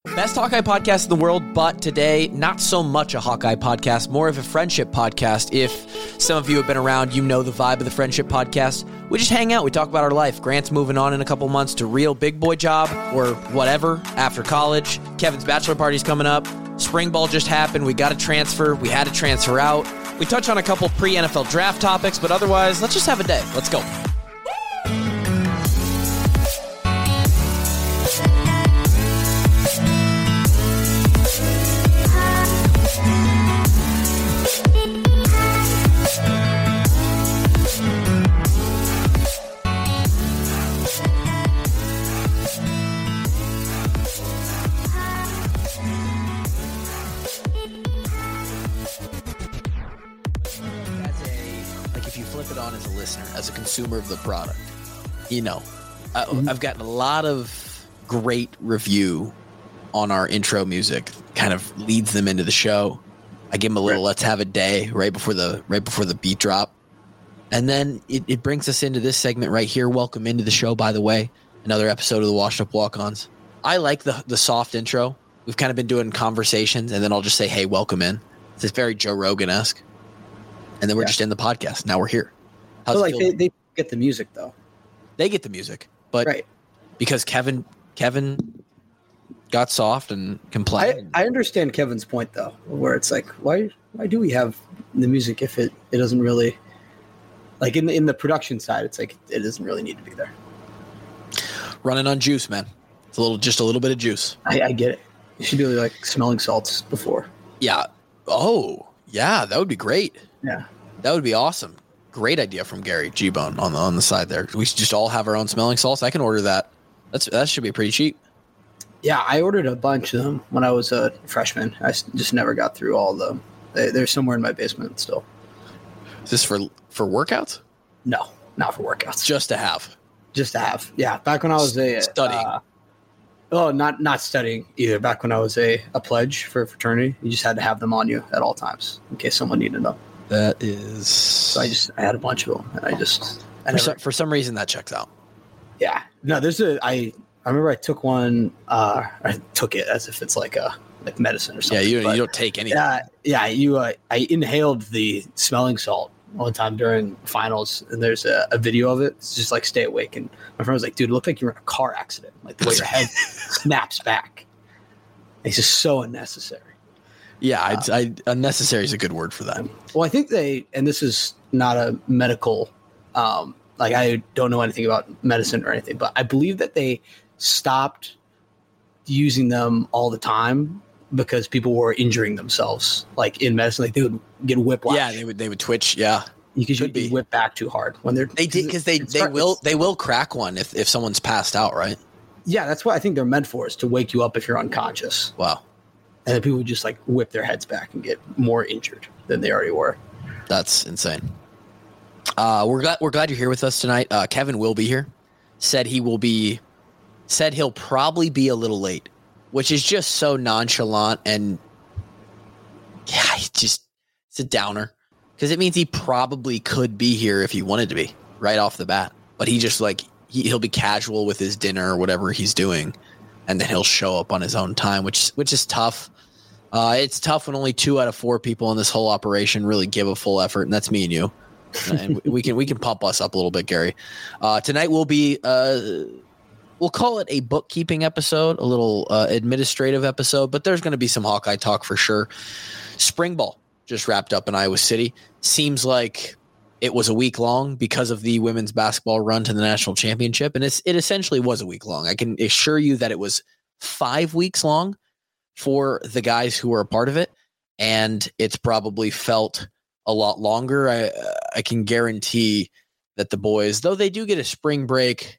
Best Hawkeye podcast in the world, but today, not so much a Hawkeye podcast, more of a friendship podcast. If some of you have been around, you know the vibe of the friendship podcast. We just hang out. We talk about our life. Grant's moving on in a couple months to real big boy job or whatever after college. Kevin's bachelor party's coming up. Spring ball just happened. We got to transfer. We had to transfer out. We touch on a couple pre-NFL draft topics, but otherwise, let's just have a day. Let's go. As a consumer of the product, you know, I've gotten a lot of great review on our intro music, kind of leads them into the show. I give them a little let's have a day right before the beat drop, and then it brings us into this segment right here. Welcome into the show, by the way, another episode of the Washed Up Walk-Ons. I like the soft intro. We've kind of been doing conversations, and then I'll just say, hey, welcome in. It's very Joe Rogan-esque, and then we're just in the podcast. Now we're here. So like they get the music though. They get the music, but because Kevin got soft and complained. I understand Kevin's point though, where it's like, why do we have the music if it doesn't really, like in the production side, it's like it doesn't really need to be there. Running on juice, man. It's just a little bit of juice. I get it. You should do like smelling salts before. Yeah. Oh, yeah, that would be great. Yeah, that would be awesome. Great idea from Gary G-Bone on the side there. We should just all have our own smelling salts. I can order that. That should be pretty cheap. Yeah, I ordered a bunch of them when I was a freshman. I just never got through all of them. They're somewhere in my basement still. Is this for workouts? No, not for workouts. Just to have. Just to have. Yeah, back when I was studying. Not studying either. Back when I was a pledge for a fraternity, you just had to have them on you at all times in case someone needed them. That is. So I had a bunch of them, and for some reason that checks out. Yeah, no. I remember I took one. I took it as if it's like medicine or something. Yeah, you don't take anything. I inhaled the smelling salt one time during finals, and there's a video of it. It's just like stay awake, and my friend was like, "Dude, it looked like you were in a car accident. Like the way your head snaps back. It's just so unnecessary." Yeah, unnecessary is a good word for that. Well, I think and this is not a medical, like I don't know anything about medicine or anything, but I believe that they stopped using them all the time because people were injuring themselves, like in medicine, like they would get whiplash. Yeah, they would twitch. Yeah, you could whip back too hard when they did because they will crack one if someone's passed out, right? Yeah, that's what I think they're meant for, is to wake you up if you're unconscious. Wow. And then people would just like whip their heads back and get more injured than they already were. That's insane. We're glad you're here with us tonight. Kevin will be here. Said he'll probably be a little late, which is just so nonchalant and it's a downer because it means he probably could be here if he wanted to be right off the bat. But he just he'll be casual with his dinner or whatever he's doing. And then he'll show up on his own time, which is tough. It's tough when only 2 out of 4 people in this whole operation really give a full effort, and that's me and you. And we can pump us up a little bit, Gary. Tonight will be we'll call it a bookkeeping episode, a little administrative episode, but there's going to be some Hawkeye talk for sure. Spring ball just wrapped up in Iowa City. Seems like it was a week long because of the women's basketball run to the national championship. And it essentially was a week long. I can assure you that it was 5 weeks long for the guys who were a part of it. And it's probably felt a lot longer. I can guarantee that the boys, though they do get a spring break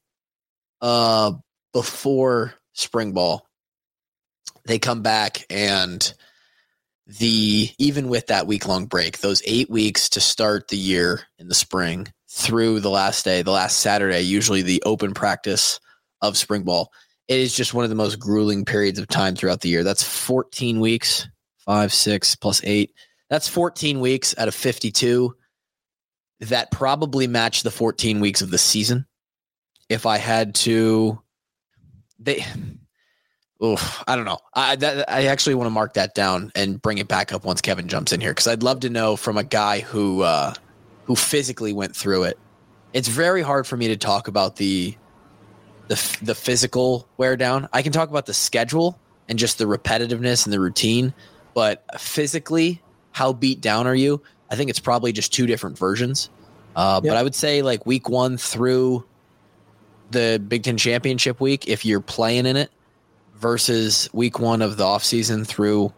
before spring ball, they come back and even with that week-long break, those 8 weeks to start the year in the spring through the last Saturday, usually the open practice of spring ball, it is just one of the most grueling periods of time throughout the year. That's 14 weeks, 5, 6 plus 8. That's 14 weeks out of 52. That probably match the 14 weeks of the season. If I had to, Oof, I don't know. I actually want to mark that down and bring it back up once Kevin jumps in here, because I'd love to know from a guy who physically went through it. It's very hard for me to talk about the physical wear down. I can talk about the schedule and just the repetitiveness and the routine, but physically, how beat down are you? I think it's probably just two different versions. But I would say like week 1 through the Big Ten championship week, if you're playing in it, versus week 1 of the offseason through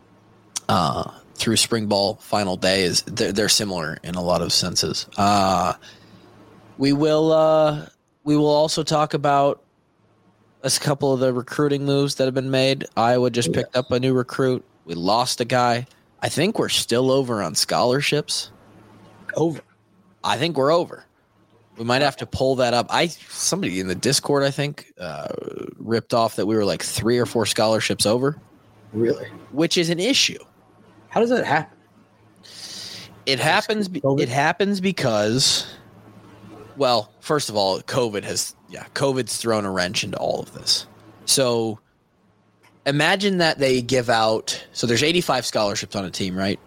spring ball final day, is they're similar in a lot of senses. We will also talk about a couple of the recruiting moves that have been made. Iowa just picked up a new recruit. We lost a guy. I think we're still over on scholarships. Over. I think we're over. We might have to pull that up. Somebody in the Discord, I think, ripped off that we were like 3 or 4 scholarships over. Really? Which is an issue. How does that happen? It happens because, well, first of all, COVID's thrown a wrench into all of this. So imagine that they give out, so there's 85 scholarships on a team, right?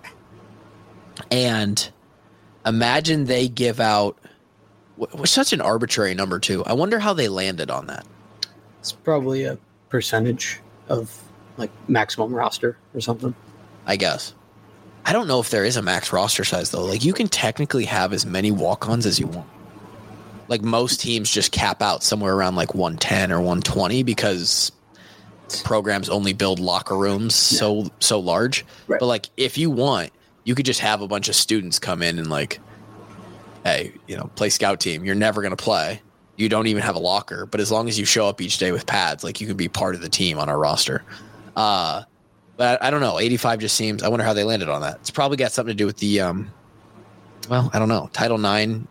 And imagine they give out, such an arbitrary number too. I wonder how they landed on that. It's probably a percentage of like maximum roster or something, I guess. I don't know if there is a max roster size though. Like you can technically have as many walk-ons as you want. Like most teams just cap out somewhere around like 110 or 120 because programs only build locker rooms so large. Right. But like if you want, you could just have a bunch of students come in and like, hey, play scout team. You're never going to play. You don't even have a locker. But as long as you show up each day with pads, like you can be part of the team on our roster. But I don't know. 85 just seems, I wonder how they landed on that. It's probably got something to do with the, I don't know. Title IX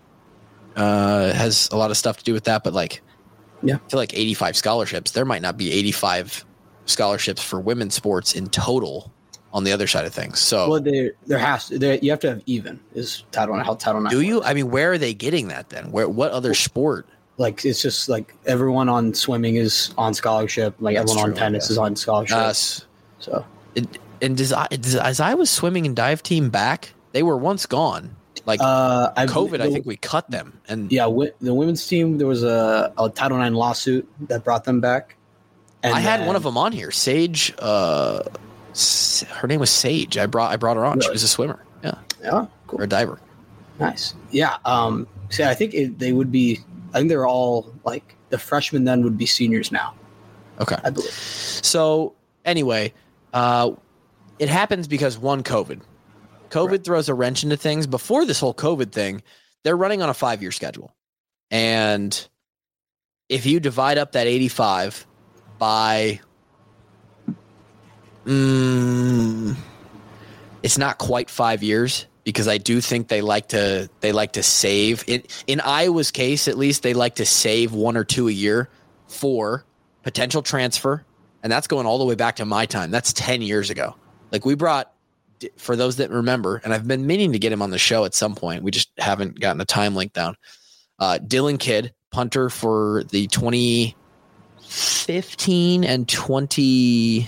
has a lot of stuff to do with that. But like, I feel like 85 scholarships, there might not be 85 scholarships for women's sports in total on the other side of things. So there has to, you have to have even is Title IX. Do you? I mean, where are they getting that then? What other sport? Like it's just like everyone on swimming is on scholarship. Like that's everyone on tennis is on scholarship. So is Iowa's swimming and dive team back? They were once gone. Like COVID, I think we cut them. And the women's team, there was a Title IX lawsuit that brought them back. And I had one of them on here, Sage. Her name was Sage. I brought her on. Really? She was a swimmer. Yeah, cool. Or a diver. Nice. Yeah. So I think they would be. I think they're all like the freshmen. Then would be seniors now. Okay, I believe. So anyway, it happens because COVID. COVID throws a wrench into things. Before this whole COVID thing, they're running on a 5-year schedule, and if you divide up that 85 by it's not quite 5 years because I do think they like to save it. In Iowa's case, at least, they like to save 1 or 2 a year for potential transfer, and that's going all the way back to my time. That's 10 years ago. Like we brought, for those that remember, and I've been meaning to get him on the show at some point. We just haven't gotten a time link down. Dylan Kidd, punter for the 2015 and 20.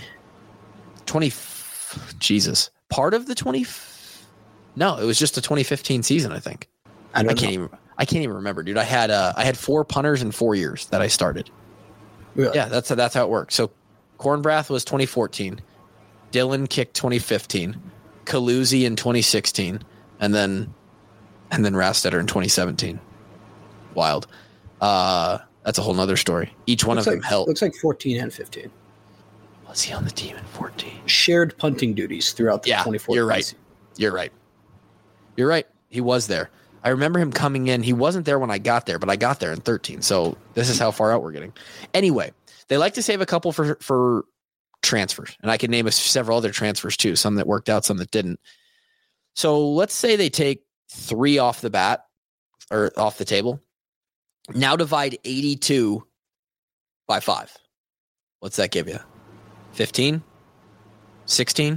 Part of the 20. No, it was just the 2015 season. I think. I can't even remember, dude. I had 4 punters in 4 years that I started. Really? Yeah, that's how it worked. So, Kornbrath was 2014. Dylan kicked 2015. Kaluzzi in 2016, and then Rastetter in 2017. Wild. That's a whole nother story. Each one of them helped. Looks like 14 and 15. Was he on the team in 14? Shared punting duties throughout the 2014 You're right. season. You're right. He was there. I remember him coming in. He wasn't there when I got there, but I got there in 13. So this is how far out we're getting. Anyway, they like to save a couple for transfers. And I can name several other transfers too. Some that worked out, some that didn't. So let's say they take 3 off the bat or off the table. Now divide 82 by 5. What's that give you? 15? 16?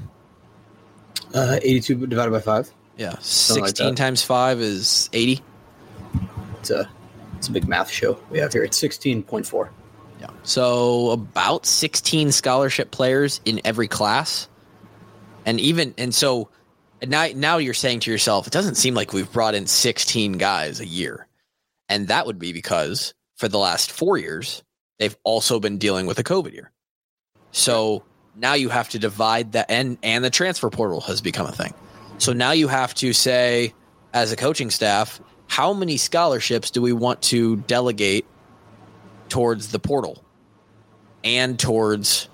82 divided by 5. Yeah. 16 like times 5 is 80. It's a big math show we have here. It's 16.4. Yeah. So about 16 scholarship players in every class. And now you're saying to yourself, it doesn't seem like we've brought in 16 guys a year. And that would be because for the last 4 years, they've also been dealing with a COVID year. So now you have to divide that, and the transfer portal has become a thing. So now you have to say, as a coaching staff, how many scholarships do we want to delegate towards the portal and towards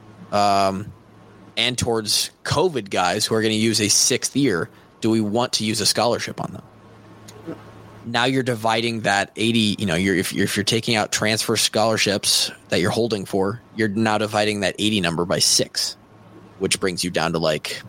COVID guys who are going to use a sixth year? Do we want to use a scholarship on them? Now you're dividing that 80, if you're taking out transfer scholarships that you're holding for, you're now dividing that 80 number by 6, which brings you down to like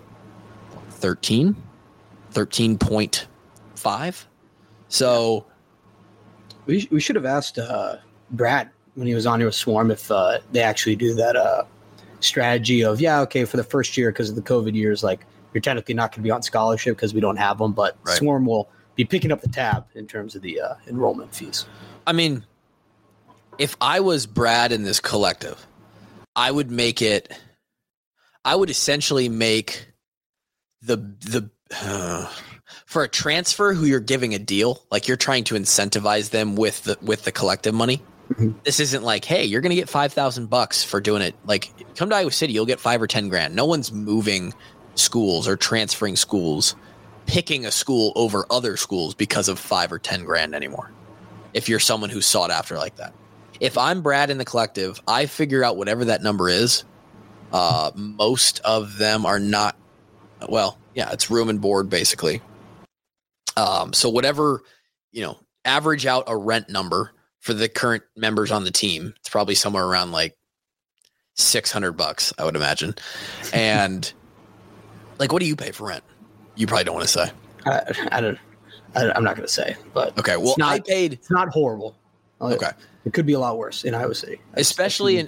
13.5. So we should have asked Brad when he was on here with Swarm if they actually do that strategy of, for the first year, because of the COVID years, like you're technically not going to be on scholarship because we don't have them, but right. Swarm will be picking up the tab in terms of the enrollment fees. I mean, if I was Brad in this collective, I would essentially make the for a transfer who you're giving a deal, like you're trying to incentivize them with the collective money. Mm-hmm. This isn't like, hey, you're going to get $5,000 for doing it. Like, come to Iowa City, you'll get $5 or $10,000. No one's moving schools or transferring schools, picking a school over other schools because of $5 or $10,000 anymore. If you're someone who's sought after like that, if I'm Brad in the collective, I figure out whatever that number is. Most of them are not. Well, yeah, it's room and board basically. So whatever, average out a rent number for the current members on the team. It's probably somewhere around like $600, I would imagine. And like, what do you pay for rent? You probably don't want to say. I'm not going to say, but okay. Well, it's not horrible. Okay. It could be a lot worse in Iowa City. Especially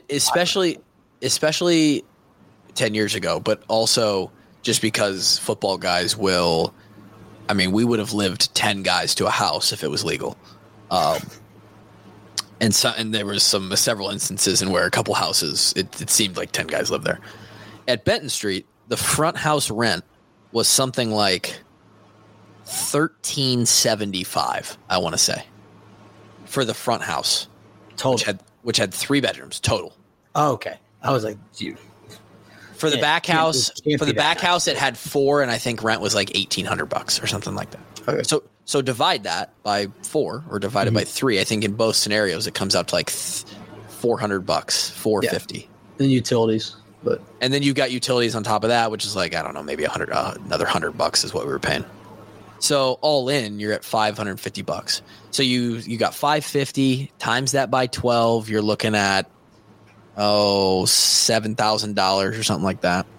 10 years ago, but also just because football guys we would have lived 10 guys to a house if it was legal. And there was several instances in where a couple houses, it seemed like 10 guys lived there. At Benton Street, the front house rent was something like $1,375, I want to say, for the front house, total, which had 3 bedrooms total. Oh, okay. I was like, dude. For the back house, it had 4, and I think rent was like $1,800 or something like that. Okay. So divide that by 4 or divide it by 3. I think in both scenarios it comes out to like $400, $450. Yeah. Then utilities, and then you got utilities on top of that, which is like, I don't know, maybe another $100 is what we were paying. So all in, you're at $550. So you got $550 times that by 12. You're looking at $7,000 or something like that.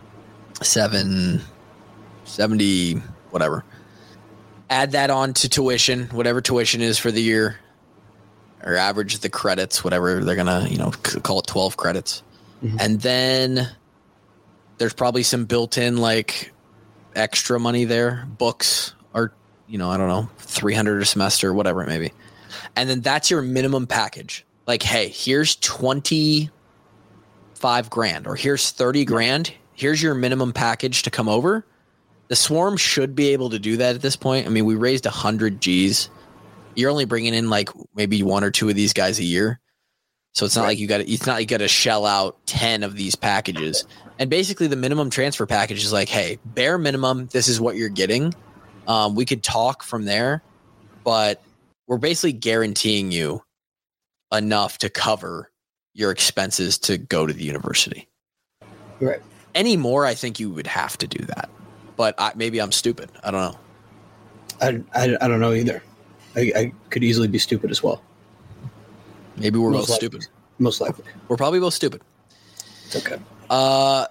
770, whatever. Add that on to tuition, whatever tuition is for the year, or average the credits, whatever they're gonna, call it 12 credits. Mm-hmm. And then there's probably some built-in like extra money there. Books are, I don't know, $300 a semester, whatever it may be. And then that's your minimum package. Like, hey, here's $25,000 or here's $30,000. Here's your minimum package to come over. The Swarm should be able to do that at this point. I mean, we raised 100 G's. You're only bringing in like maybe 1 or 2 of these guys a year. So it's not like you got to shell out 10 of these packages. And basically the minimum transfer package is like, hey, bare minimum, this is what you're getting. We could talk from there, but we're basically guaranteeing you enough to cover your expenses to go to the university. Right. Anymore, I think you would have to do that. But maybe I'm stupid. I don't know. I don't know either. I could easily be stupid as well. Maybe we're both stupid. Most likely. We're probably both stupid. It's okay. It's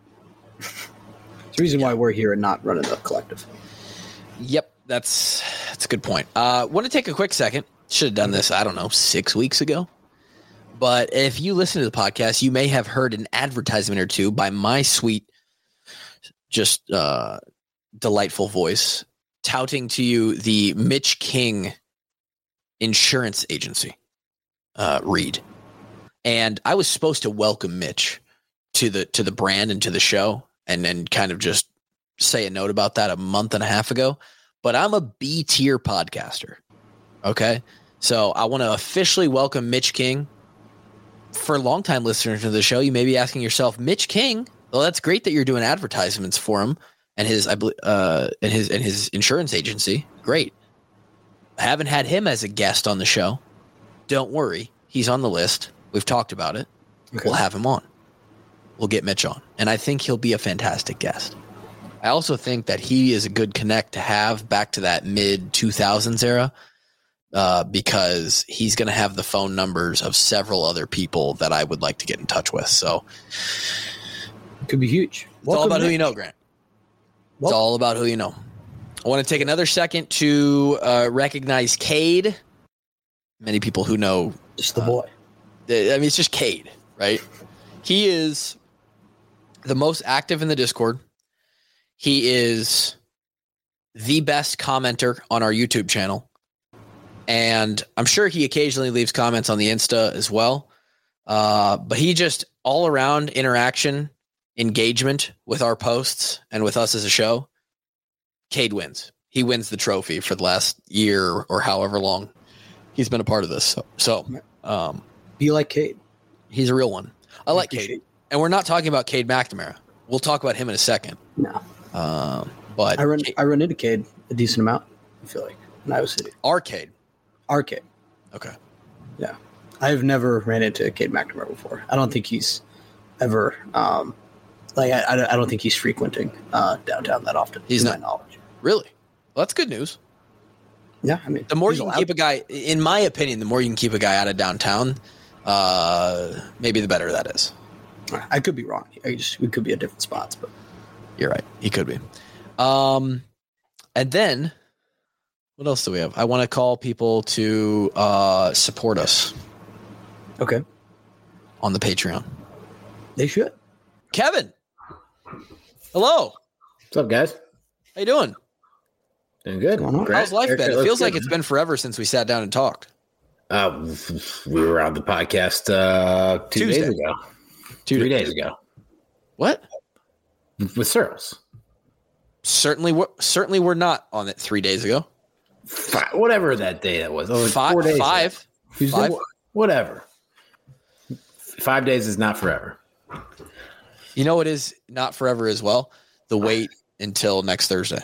the reason why we're here and not running the collective. Yep, that's a good point. Want to take a quick second. Should have done this, 6 weeks ago. But if you listen to the podcast, you may have heard an advertisement or two by my sweet, just delightful voice touting to you the Mitch King Insurance Agency, Reed. And I was supposed to welcome Mitch to the brand and to the show, and then kind of just say a note about that a month and a half ago. But I'm a B tier podcaster. Okay. So I want to officially welcome Mitch King. For longtime listeners to the show, you may be asking yourself, Mitch King, well, that's great that you're doing advertisements for him and his insurance agency. Great. I haven't had him as a guest on the show. Don't worry. He's on the list. We've talked about it. Okay. We'll have him on. We'll get Mitch on. And I think he'll be a fantastic guest. I also think that he is a good connect to have back to that mid 2000s era, because he's going to have the phone numbers of several other people that I would like to get in touch with. So could be huge. It's all about who you know, Grant. It's all about who you know. I want to take another second to recognize Cade. Many people who know just the boy. It's just Cade, right? He is the most active in the Discord. He is the best commenter on our YouTube channel. And I'm sure he occasionally leaves comments on the Insta as well. But he just all around interaction, engagement with our posts and with us as a show. Cade wins. He wins the trophy for the last year or however long he's been a part of this. So you like Cade? He's a real one. I like Cade. And we're not talking about Cade McNamara. We'll talk about him in a second. No. But I run into Cade a decent amount, I feel like, in Iowa City. Arcade. Okay. Yeah. I've never ran into Cade McNamara before. I don't think he's ever I don't think he's frequenting downtown that often. He's not. My knowledge. Really? Well, that's good news. Yeah, I mean, the more you can keep a guy, in my opinion, the more you can keep a guy out of downtown, maybe the better that is. I could be wrong. We could be at different spots, but you're right. He could be. And then what else do we have? I want to call people to support us. Okay. On the Patreon. They should. Kevin. Hello. What's up, guys? How you doing? Doing good. How's life been? It feels like it's been forever since we sat down and talked. We were on the podcast 2 days ago. 3 days ago. What? With Searles. Certainly we're not on it 3 days ago. Whatever that day that was. 4 days. Five. Whatever. 5 days is not forever. You know what is not forever as well? The wait until next Thursday.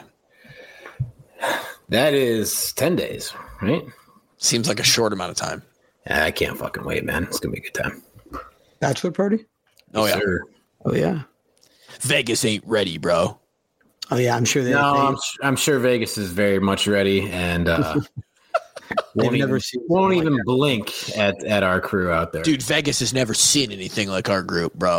That is 10 days, right? Seems like a short amount of time. I can't fucking wait, man. It's going to be a good time. Bachelor party? Oh, yeah. Sure. Oh, yeah. Vegas ain't ready, bro. Oh, yeah. I'm sure I'm sure Vegas is very much ready, and won't even blink at our crew out there. Dude, Vegas has never seen anything like our group, bro.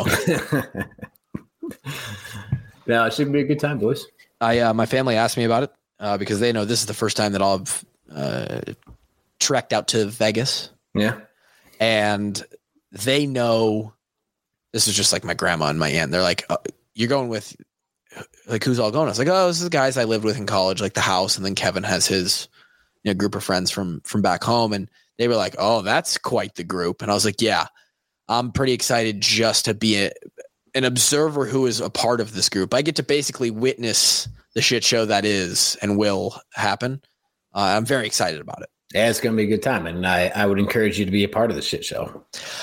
No, it should be a good time, boys. My family asked me about it because they know this is the first time that I've trekked out to Vegas. Yeah. And they know this is just like my grandma and my aunt. They're like, you're going with, like, who's all going? I was like, oh, this is the guys I lived with in college, like the house. And then Kevin has his group of friends from back home. And they were like, oh, that's quite the group. And I was like, yeah, I'm pretty excited just to be an observer who is a part of this group. I get to basically witness the shit show that is and will happen. I'm very excited about it. Yeah, it's going to be a good time. And I would encourage you to be a part of the shit show.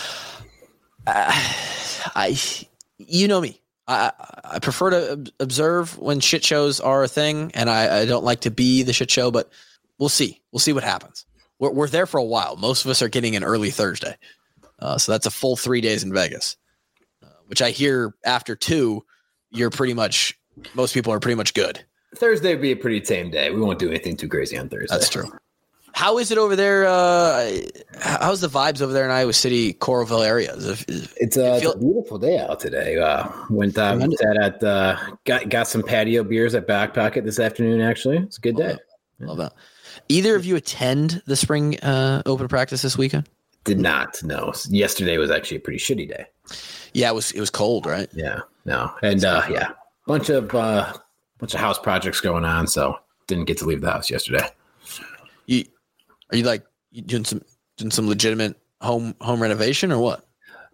You know me. I prefer to observe when shit shows are a thing, and I don't like to be the shit show, but we'll see. We'll see what happens. We're there for a while. Most of us are getting an early Thursday. So that's a full 3 days in Vegas, which I hear after 2, most people are pretty much good. Thursday would be a pretty tame day. We won't do anything too crazy on Thursday. That's true. How is it over there? How's the vibes over there in Iowa City, Coralville area? It's a beautiful day out today. Went got some patio beers at Backpocket this afternoon. Actually, it's a good day. Love that. Either of you attend the spring open practice this weekend? Did not. No. Yesterday was actually a pretty shitty day. Yeah, it was cold, right? Yeah. No. And bunch of house projects going on, so didn't get to leave the house yesterday. Are you doing some legitimate home renovation or what?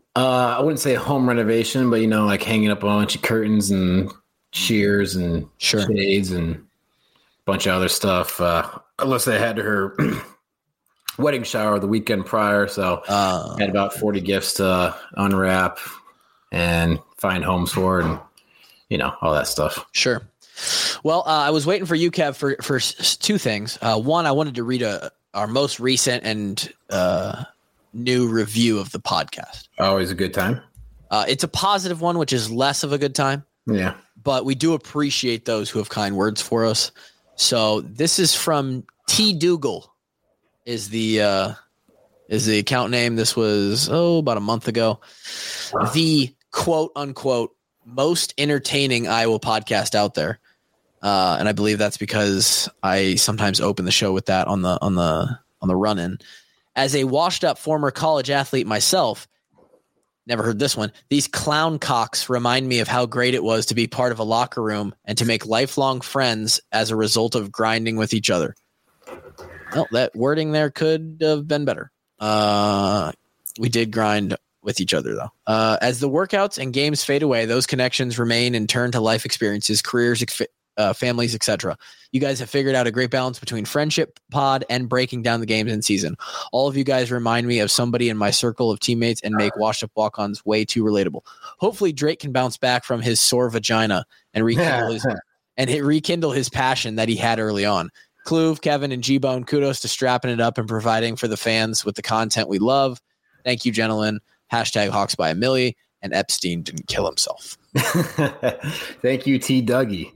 I wouldn't say home renovation, but like hanging up a bunch of curtains and shears and shades and a bunch of other stuff. Alyssa had her wedding shower the weekend prior, so had about 40 gifts to unwrap and find homes for, and all that stuff. Sure. Well, I was waiting for you, Kev, for two things. One, I wanted to read our most recent and new review of the podcast. Always a good time. It's a positive one, which is less of a good time. Yeah. But we do appreciate those who have kind words for us. So this is from T. Dougal is the account name. This was about a month ago. The quote unquote most entertaining Iowa podcast out there. And I believe that's because I sometimes open the show with that on the run-in. As a washed-up former college athlete myself, never heard this one. These clown cocks remind me of how great it was to be part of a locker room and to make lifelong friends as a result of grinding with each other. Well, that wording there could have been better. We did grind with each other, though. As the workouts and games fade away, those connections remain and turn to life experiences, careers, families, etc. You guys have figured out a great balance between friendship, pod, and breaking down the games in season. All of you guys remind me of somebody in my circle of teammates and make washed-up walk-ons way too relatable. Hopefully, Drake can bounce back from his sore vagina and rekindle his passion that he had early on. Kluve, Kevin, and G-Bone, kudos to strapping it up and providing for the fans with the content we love. Thank you, gentlemen. Hashtag Hawks by a Millie, and Epstein didn't kill himself. Thank you, T. Dougie.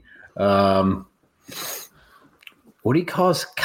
What do you call us?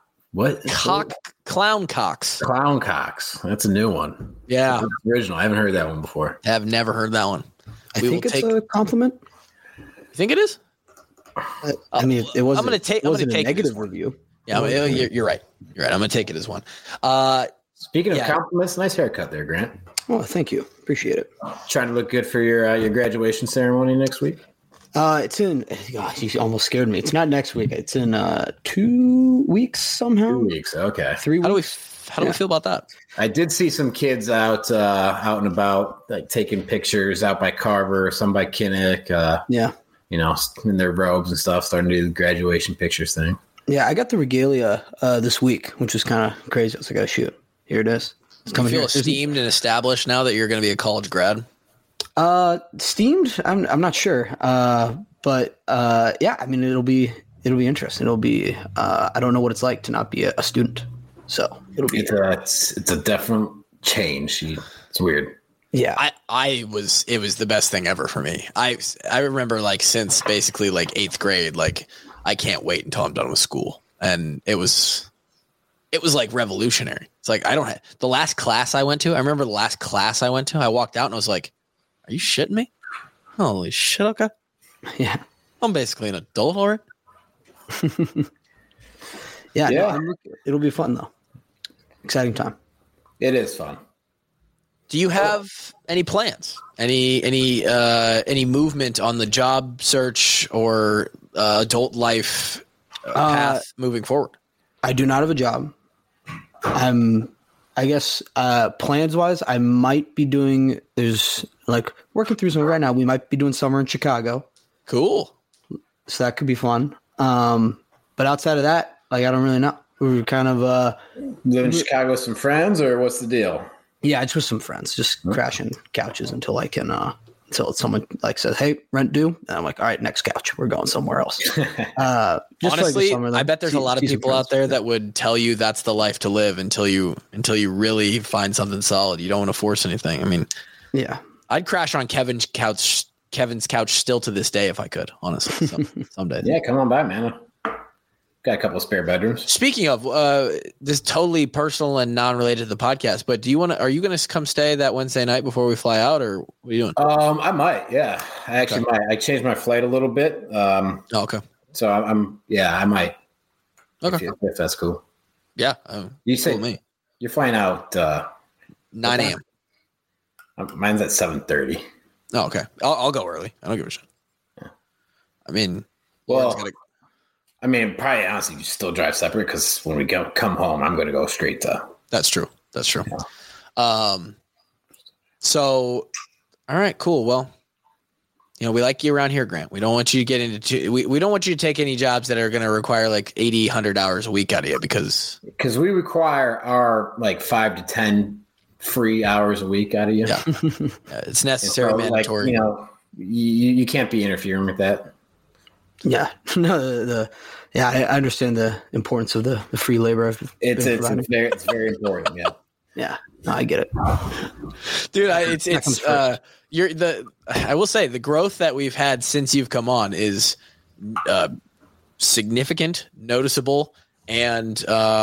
Clown cocks. Clown cocks. That's a new one. Yeah. That's original. I haven't heard that one before. I have never heard that one. I think it's a compliment. You think it is? I mean, it wasn't. I'm going to take a negative review. Yeah, you're right. You're right. I'm going to take it as one. Speaking of compliments, nice haircut there, Grant. Oh, thank you. Appreciate it. Trying to look good for your graduation ceremony next week? It's in. Gosh, you almost scared me. It's not next week. It's in 2 weeks somehow. 2 weeks. Okay. 3 weeks. How do we feel about that? I did see some kids out and about, like taking pictures out by Carver, some by Kinnick. In their robes and stuff, starting to do the graduation pictures thing. Yeah, I got the regalia this week, which was kind of crazy. I was like, oh, shoot, here it is. It's coming. You feel esteemed and established now that you're going to be a college grad? Steamed, I'm not sure. But I mean, it'll be interesting. It'll be, I don't know what it's like to not be a student. So it'll be, it's a definite change. It's weird. Yeah. It was the best thing ever for me. I remember since basically 8th grade, I can't wait until I'm done with school. And it was revolutionary. It's the last class I went to. I remember the last class I went to, I walked out and I was like, are you shitting me? Holy shit. Okay. Yeah. I'm basically an adult already. Yeah. No, it'll be fun though. Exciting time. It is fun. Do you have any plans? Any movement on the job search or adult life path moving forward? I do not have a job. I guess plans wise, I might be doing. There's working through some right now. We might be doing summer in Chicago. Cool. So that could be fun. But outside of that, I don't really know. We're kind of live in Chicago with some friends, or what's the deal? Yeah, it's with some friends, just crashing couches until I can, until someone says, "Hey, rent due," and I'm like, "All right, next couch, we're going somewhere else." Honestly, I bet there's a lot of people out there that would tell you that's the life to live until you really find something solid. You don't want to force anything. I mean, yeah, I'd crash on Kevin's couch still to this day if I could. Honestly, someday. Yeah, come on by, man. Got a couple of spare bedrooms. Speaking of, this is totally personal and non-related to the podcast, but are you going to come stay that Wednesday night before we fly out, or what are you doing? I might, yeah. I actually might. I changed my flight a little bit. Okay. So I might. Okay. If that's cool. Yeah. You say me. You're flying out 9 a.m. Mine's at 7:30. Oh, okay. I'll go early. I don't give a shit. Yeah. I mean, probably honestly, you still drive separate because when we come home, I'm going to go straight to. That's true. Yeah. So, all right, cool. Well, we like you around here, Grant. We don't want you to get into we don't want you to take any jobs that are going to require like 80, 100 hours a week out of you because we require our like 5 to 10 free hours a week out of you. Yeah, it's necessary, so, mandatory. Like, you can't be interfering with that. Yeah, no, I understand the importance of the free labor. It's very important. Yeah. Yeah, no, I get it, dude. I will say the growth that we've had since you've come on is significant, noticeable, and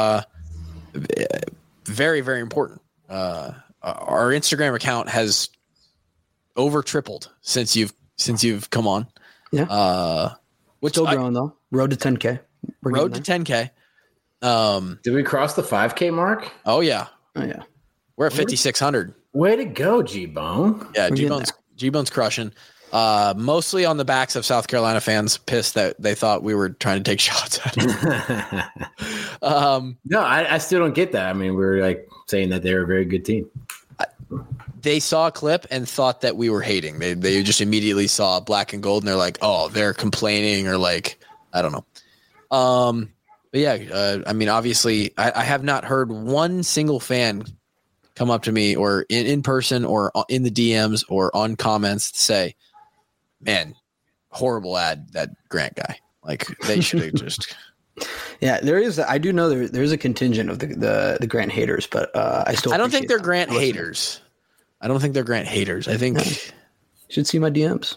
very, very important. Our Instagram account has over tripled since you've come on. Yeah, which still growing though. Road to 10K. Road to 10K. Did we cross the 5K mark? Oh yeah. Oh yeah. We're at 5,600. Way to go, G-Bone. Yeah, G-Bone's crushing. Mostly on the backs of South Carolina fans pissed that they thought we were trying to take shots at them. No, I still don't get that. I mean, we're like saying that they're a very good team. They saw a clip and thought that we were hating. They just immediately saw black and gold and they're like, oh, they're complaining or like, I don't know. But yeah, I mean, obviously I have not heard one single fan come up to me or in person or in the DMs or on comments say, man, horrible ad, that Grant guy. Like they should have just. Yeah, there is. I do know there's a contingent of the Grant haters, but I don't think they're Grant haters. I don't think they're Grant haters. I think you should see my DMs.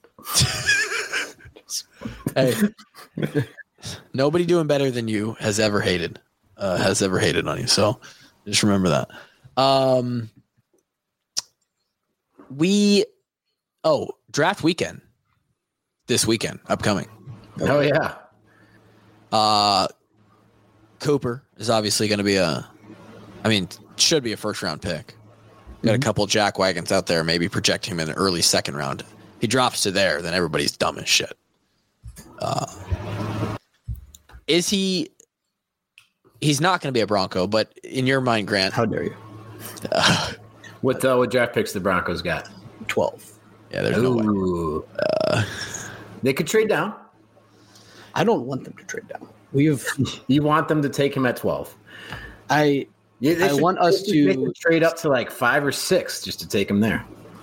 Hey, nobody doing better than you has ever hated on you. So just remember that. Draft weekend this weekend upcoming. Oh yeah. Cooper is obviously going to be should be a first round pick. Got a couple jack wagons out there, maybe projecting him in an early second round. If he drops to there, then everybody's dumb as shit. Is he? He's not going to be a Bronco, but in your mind, Grant, how dare you? What draft picks the Broncos got? 12. Yeah, there's no way. They could trade down. I don't want them to trade down. You want them to take him at 12. I want us to trade up to like 5 or 6 just to take him there.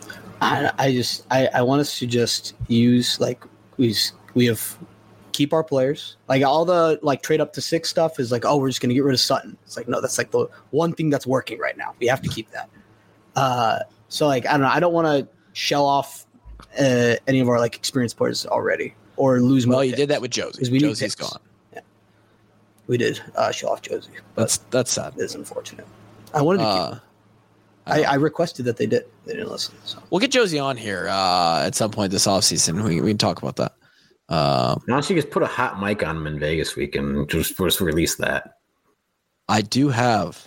I want us to just use we have keep our players. Like all the like trade up to 6 stuff is like, oh, we're just gonna get rid of Sutton. It's like, no, that's like the one thing that's working right now. We have to keep that. So like I don't know. I don't want to shell off any of our like experienced players already or lose more. Well, you did that with Josie. Josie's gone. Yeah, we did shell off Josie. That's sad. It's unfortunate. I wanted to keep. I requested that they did. They didn't listen. So. We'll get Josie on here at some point this offseason. We can talk about that. Now she just put a hot mic on him in Vegas week and just release that. I do have.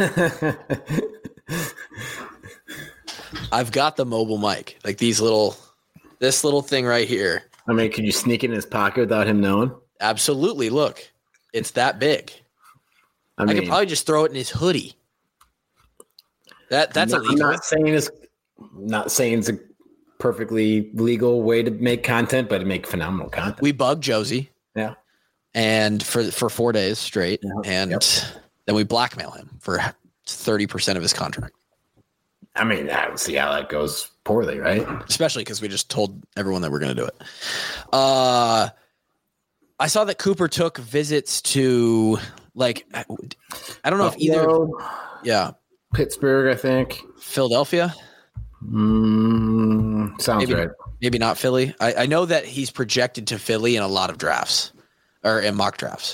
I've got the mobile mic, like this little thing right here. I mean, can you sneak it in his pocket without him knowing? Absolutely. Look, it's that big. I could probably just throw it in his hoodie. That's illegal. I'm not saying it's a perfectly legal way to make content, but to make phenomenal content. We bugged Josie. Yeah. And for 4 days straight. Yeah. And then we blackmail him for 30% of his contract. I mean, I don't see how that goes poorly, right? Especially because we just told everyone that we're going to do it. I saw that Cooper took visits to I don't know if either. Yeah. Pittsburgh, I think. Philadelphia. Sounds maybe, right. Maybe not Philly. I know that he's projected to Philly in a lot of drafts or in mock drafts.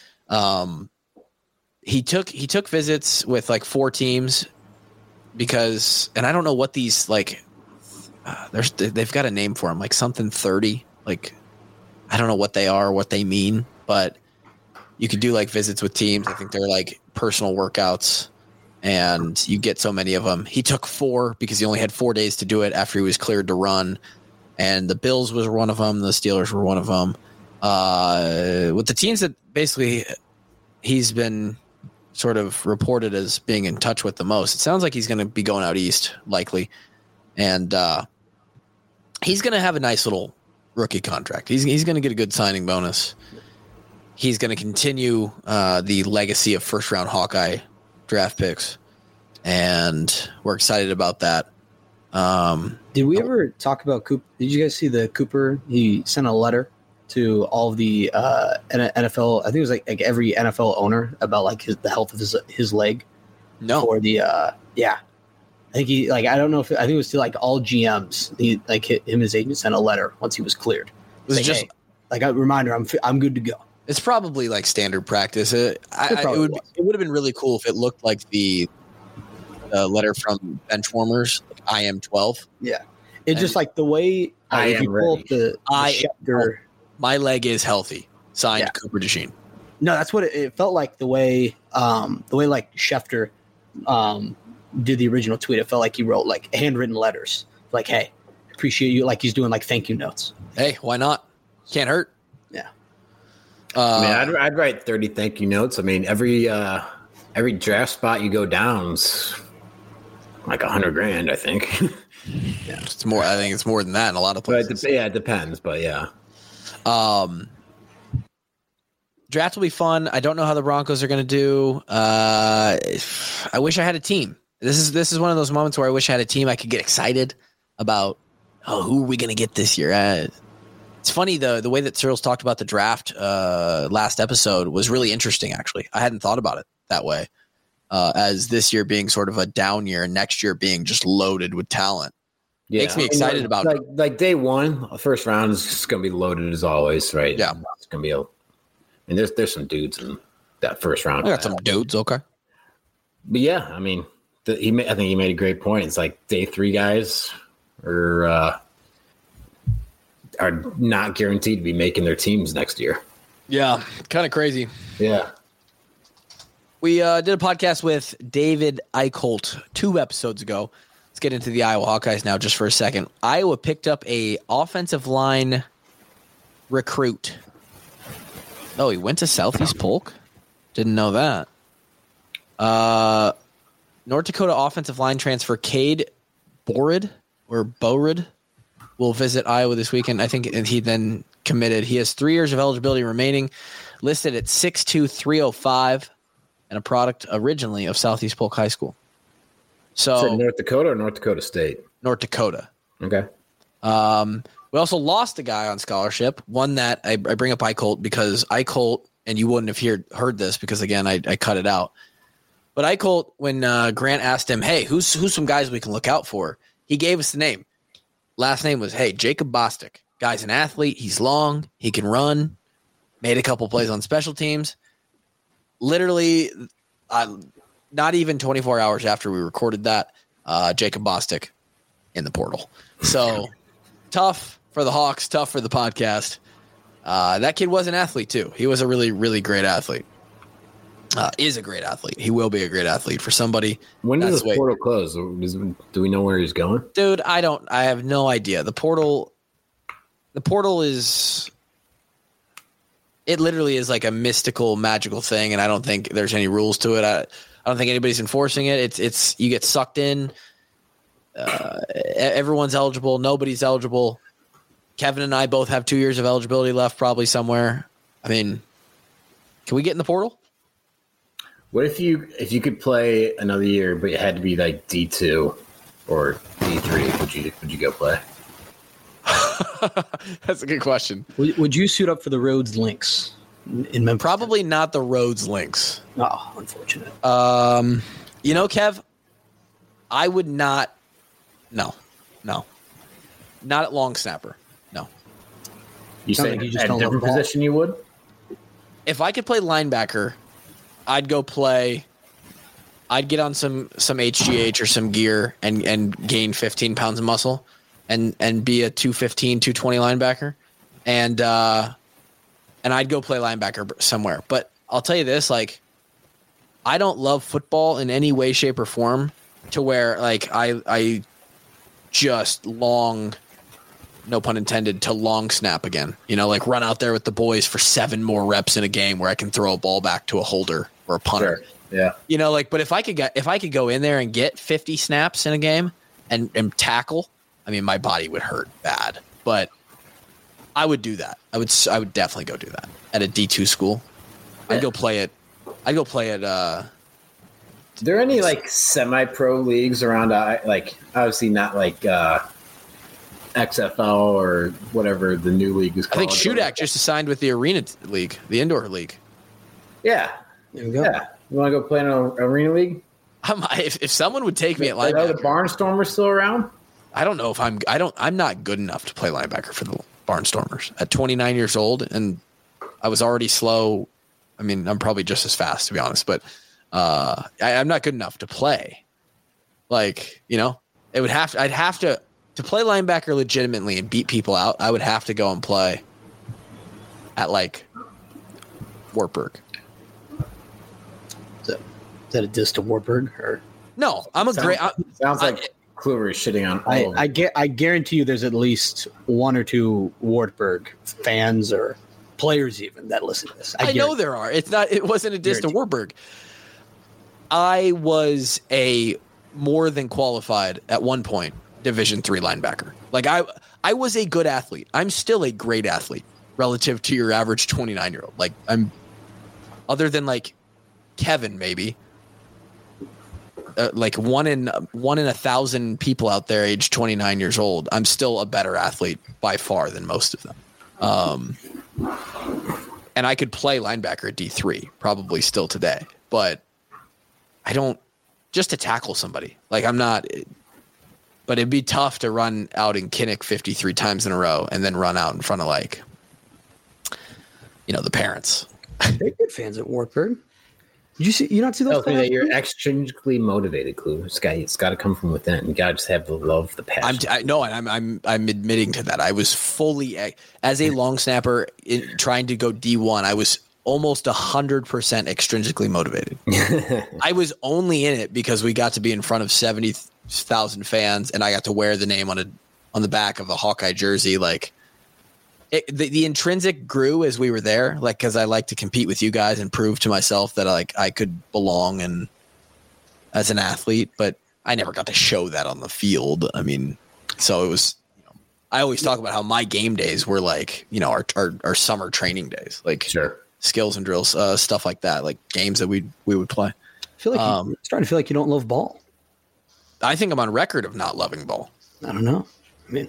He took visits with like 4 teams because, and I don't know what these they've got a name for them, like something 30. Like I don't know what they are, what they mean, but you could do like visits with teams. I think they're like personal workouts. And you get so many of them. He took 4 because he only had 4 days to do it after he was cleared to run. And the Bills was one of them. The Steelers were one of them. With the teams that basically he's been sort of reported as being in touch with the most. It sounds like he's going to be going out east, likely. And he's going to have a nice little rookie contract. He's going to get a good signing bonus. He's going to continue the legacy of first-round Hawkeye draft picks, and we're excited about that. Did we ever talk about Cooper? Did you guys see the Cooper? He sent a letter to all of the NFL. I think it was like every NFL owner about like the health of his leg. No, for the yeah. I think he I don't know if I think it was to like all GMs. He him and his agent sent a letter once he was cleared. It was just hey, a reminder. I'm good to go. It's probably like standard practice. It would have been really cool if it looked like the letter from Benchwarmers, like I am 12. Yeah, it's just like the way I am ready. Schefter, my leg is healthy. Signed, Cooper DeJean. No, that's what it felt like. The way like Schefter did the original tweet. It felt like he wrote like handwritten letters, like, "Hey, appreciate you." Like he's doing like thank you notes. Hey, why not? Can't hurt. Yeah. I mean, I'd write 30 thank you notes. I mean, every draft spot you go down's like $100,000, I think. Yeah, it's more. I think it's more than that in a lot of places. But it depends. But yeah. Draft will be fun. I don't know how the Broncos are going to do. I wish I had a team. This is one of those moments where I wish I had a team. I could get excited about. Oh, who are we going to get this year? It's funny the way that Cyril's talked about the draft last episode was really interesting. Actually, I hadn't thought about it that way. As this year being sort of a down year, and next year being just loaded with talent. Yeah. Makes me excited about it. Like day one, first round is just going to be loaded as always, right? Yeah, it's going to be there's some dudes in that first round. I got some dudes, okay. But yeah, I mean, I think he made a great point. It's like day three guys are not guaranteed to be making their teams next year. Yeah, kind of crazy. Yeah. We did a podcast with David Eichholt 2 episodes ago. Let's get into the Iowa Hawkeyes now just for a second. Iowa picked up a offensive line recruit. Oh, he went to Southeast Polk? Didn't know that. North Dakota offensive line transfer Cade Borid will visit Iowa this weekend. I think he then committed. He has 3 years of eligibility remaining, listed at 6'2", 305, and a product originally of Southeast Polk High School. So North Dakota or North Dakota State? North Dakota. Okay. We also lost a guy on scholarship, one that I bring up Eichholt because Eichholt, and you wouldn't have heard this because, again, I cut it out. But Eichholt, when Grant asked him, hey, who's some guys we can look out for, he gave us the name. Last name was, Jacob Bostic. Guy's an athlete. He's long. He can run. Made a couple plays on special teams. Literally, not even 24 hours after we recorded that, Jacob Bostic in the portal. So tough for the Hawks, tough for the podcast. That kid was an athlete too. He was a really, really great athlete. Is a great athlete. He will be a great athlete for somebody. When does the portal close? Do we know where he's going? Dude, I have no idea. The portal is, it literally is like a mystical, magical thing, and I don't think there's any rules to it. I don't think anybody's enforcing it. It's you get sucked in. Everyone's eligible. Nobody's eligible. Kevin and I both have 2 years of eligibility left, probably somewhere. I mean, can we get in the portal? What if you could play another year, but it had to be like D2 or D3? Would you go play? That's a good question. Would you suit up for the Rhodes Lynx in Memphis? Probably not the Rhodes Lynx. Oh, unfortunate. Kev, I would not. No, not at long snapper. No. You say at a different position you would? If I could play linebacker, I'd go play. I'd get on some HGH or some gear and gain 15 pounds of muscle and be a 215, 220 linebacker. And I'd go play linebacker somewhere. But I'll tell you this, like, I don't love football in any way, shape, or form to where, like, I just long, no pun intended, to long snap again. Like run out there with the boys for 7 more reps in a game where I can throw a ball back to a holder or a punter. Sure. Yeah. You know, like, but if I could go in there and get 50 snaps in a game and tackle, I mean, my body would hurt bad, but I would do that. I would definitely go do that at a D2 school. I'd go play it. Are there any like semi-pro leagues around? Like, obviously not like XFL or whatever the new league is called. I think Shudak just signed with the arena league, the indoor league. Yeah. There we go. Yeah. You want to go play in an arena league? If someone would take me at Are linebacker, the Barnstormers still around? I don't know if I'm not good enough to play linebacker for the Barnstormers at 29 years old, and I was already slow. I mean, I'm probably just as fast, to be honest, but I'm not good enough to play. Like, you know, I'd have to play linebacker legitimately and beat people out. I would have to go and play at like Wartburg. Is that a diss to Wartburg? Or no? Sounds like Kluver is shitting on all of it. I guarantee you there's at least one or two Wartburg fans or players even that listen to this. I know there are. It wasn't a diss to Wartburg. I was a more than qualified at one point Division III linebacker. Like I was a good athlete. I'm still a great athlete relative to your average 29-year-old. Like I'm, other than like Kevin maybe. Like one in 1,000 people out there age 29 years old, I'm still a better athlete by far than most of them. And I could play linebacker at D3 probably still today, but I don't, just to tackle somebody. Like I'm not, but it'd be tough to run out in Kinnick 53 times in a row and then run out in front of like, you know, the parents. They're good fans at Wartburg. You not see those? Tells me that you're extrinsically motivated, Clue. It's got to come from within. You got to just have the love, the passion. I'm admitting to that. I was fully, as a long snapper trying to go D1, I was almost 100% extrinsically motivated. I was only in it because we got to be in front of 70,000 fans, and I got to wear the name on the back of a Hawkeye jersey. Like the intrinsic grew as we were there, like because I like to compete with you guys and prove to myself that I could belong and as an athlete, but I never got to show that on the field. I mean, so it was. I always talk about how my game days were like, you know, our summer training days, like sure. Skills and drills, stuff like that, like games that we would play. I feel like you're starting to feel like you don't love ball. I think I'm on record of not loving ball. I don't know. I mean,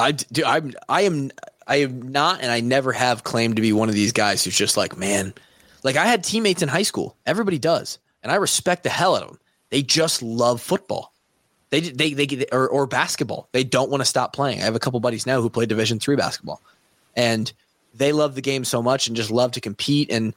I am not, and I never have claimed to be one of these guys who's just like, man, like I had teammates in high school. Everybody does, and I respect the hell out of them. They just love football. Or basketball. They don't want to stop playing. I have a couple buddies now who play Division III basketball, and they love the game so much and just love to compete. And,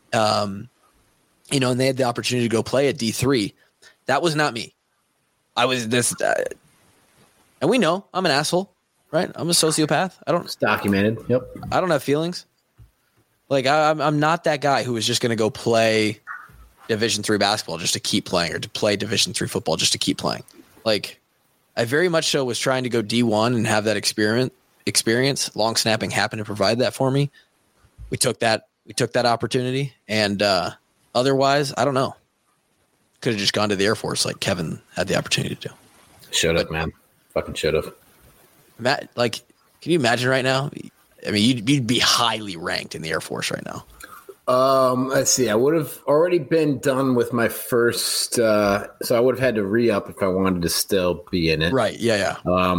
you know, and they had the opportunity to go play at D3. That was not me. I was this, and we know I'm an asshole, right? I'm a sociopath. It's documented. Yep. I don't have feelings. Like I'm not that guy who is just going to go play Division III basketball just to keep playing, or to play Division III football just to keep playing. Like I very much so was trying to go D1 and have that experience. Long snapping happened to provide that for me. We took that opportunity, and otherwise, I don't know. Could have just gone to the Air Force like Kevin had the opportunity to do. Should have, man. Fucking should have. Matt, like, can you imagine right now? I mean, you'd be highly ranked in the Air Force right now. Let's see. I would have already been done with my first, so I would have had to re-up if I wanted to still be in it. Right. Yeah.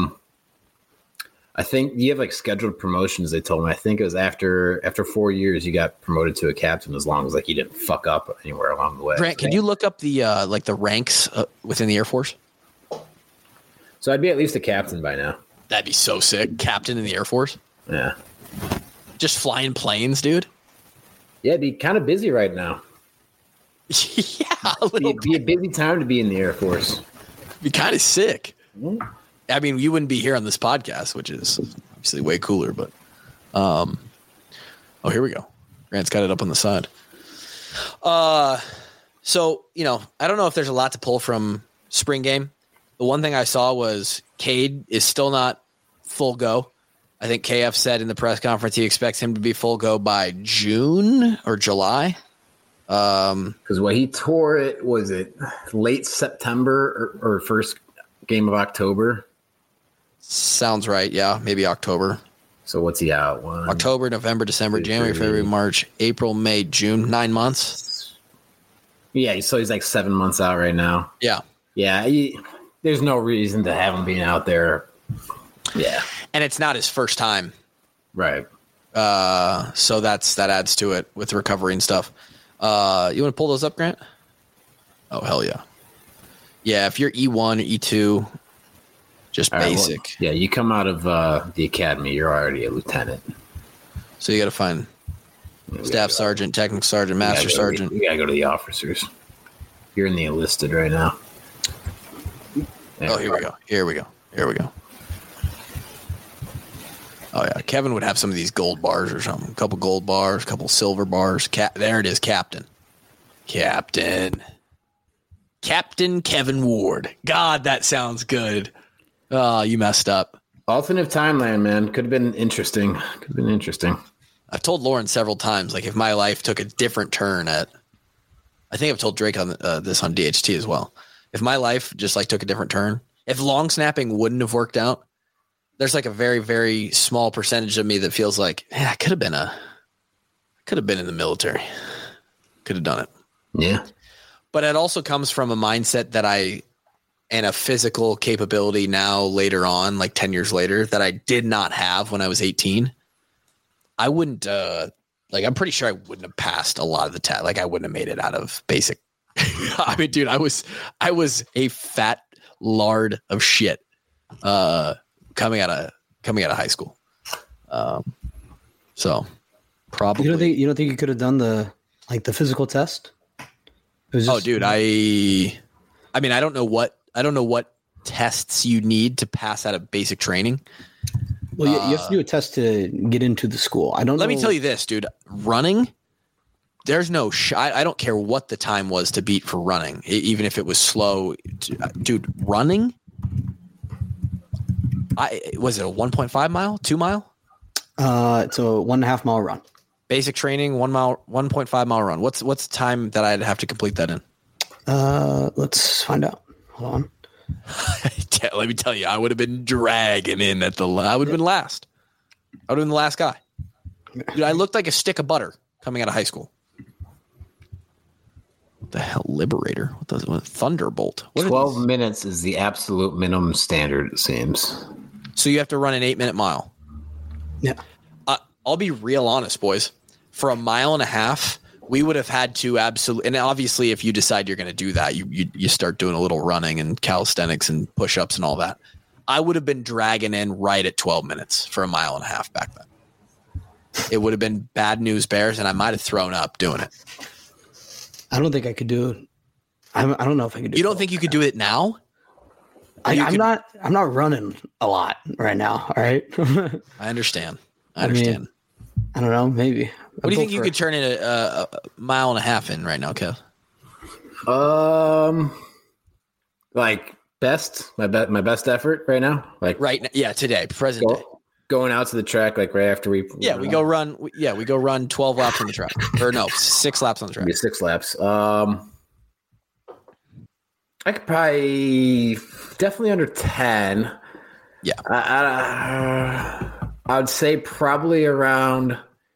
I think you have like scheduled promotions. They told me. I think it was after 4 years, you got promoted to a captain as long as like you didn't fuck up anywhere along the way. Grant, can you look up the like the ranks within the Air Force? So I'd be at least a captain by now. That'd be so sick. Captain in the Air Force. Yeah. Just flying planes, dude. Yeah, it'd be kind of busy right now. Yeah, it'd be a busy time to be in the Air Force. Be kind of sick. Mm-hmm. I mean, you wouldn't be here on this podcast, which is obviously way cooler, but oh, here we go. Grant's got it up on the side. So, you know, I don't know if there's a lot to pull from spring game. The one thing I saw was Cade is still not full go. I think KF said in the press conference he expects him to be full go by June or July. Because when he tore it, was it late September or first game of October? Sounds right. Yeah, maybe October. So what's he out? October, November, December, January, February, March, April, May, June. 9 months. Yeah, so he's like 7 months out right now. Yeah. Yeah, there's no reason to have him being out there. Yeah. And it's not his first time. Right. So that adds to it with recovery and stuff. You want to pull those up, Grant? Oh, hell yeah. Yeah, if you're E1 or E2, just basic. Well, yeah, you come out of the academy, you're already a lieutenant. So you got to find staff sergeant, technical sergeant, master sergeant. You got to go to the officers. You're in the enlisted right now. Oh, here we go. Oh, yeah. Kevin would have some of these gold bars or something. A couple gold bars, a couple silver bars. There it is, Captain. Captain Kevin Ward. God, that sounds good. Oh, you messed up. Alternate timeline, man. Could have been interesting. I've told Lauren several times, like, if my life took a different turn I think I've told Drake on this on DHT as well. If my life just, like, took a different turn, if long snapping wouldn't have worked out, there's, like, a very, very small percentage of me that feels like, I could have been in the military. Could have done it. Yeah. But it also comes from a mindset that and a physical capability now later on, like 10 years later, that I did not have when I was 18. I wouldn't, I'm pretty sure I wouldn't have passed a lot of the tests. Like, I wouldn't have made it out of basic. I mean, dude, I was a fat lard of shit coming out of high school. So probably. You don't think you could have done the physical test? Dude, I mean, I don't know what tests you need to pass out of basic training. Well, you have to do a test to get into the school. Let me tell you this, dude. Running, there's no I don't care what the time was to beat for running, even if it was slow. Dude, running. Was it a 1.5 mile, 2 mile? It's a 1.5 mile run. Basic training, 1 mile, 1.5 mile run. What's the time that I'd have to complete that in? Let's find out. Hold on. Let me tell you, I would have been dragging in I would have been last. I would have been the last guy. Dude, I looked like a stick of butter coming out of high school. What the hell, Liberator? What Thunderbolt? 12 minutes is the absolute minimum standard, it seems. So you have to run an 8-minute mile. Yeah. I'll be real honest, boys. For a mile and a half, we would have had to absolutely, and obviously if you decide you're going to do that, you start doing a little running and calisthenics and push-ups and all that. I would have been dragging in right at 12 minutes for a mile and a half back then. It would have been bad news bears, and I might have thrown up doing it. I don't think I could do it. I don't know if I could do it. You don't think you could do it now? I'm not running a lot right now. All right. I understand. I mean, I don't know. Maybe. What do you think you could turn in a mile and a half in right now, Kev? Like my best effort right now. Like right now, yeah, today, present day. Going out to the track like right after we. Yeah, we go run. We go run 12 laps on the track, or no, 6 laps on the track. Maybe 6 laps. I could probably definitely under 10. Yeah. I would say probably around